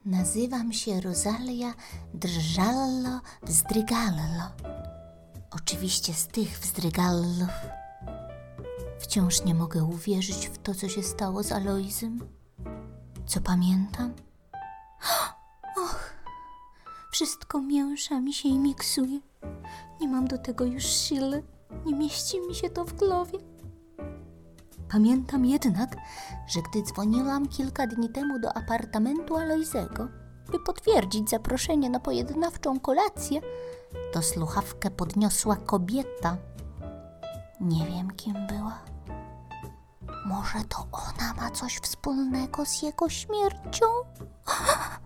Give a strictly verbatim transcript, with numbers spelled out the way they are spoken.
Nazywam się Rosalia Drżallo Wzdrygallo. Oczywiście z tych wzdrygallów. Wciąż nie mogę uwierzyć w to, co się stało z Alojzym. Co pamiętam? Och, wszystko mięsza mi się i miksuje. Nie mam do tego już siły. Nie mieści mi się to w głowie. Pamiętam jednak, że gdy dzwoniłam kilka dni temu do apartamentu Alojzego, by potwierdzić zaproszenie na pojednawczą kolację, to słuchawkę podniosła kobieta. Nie wiem, kim była. Może to ona ma coś wspólnego z jego śmiercią?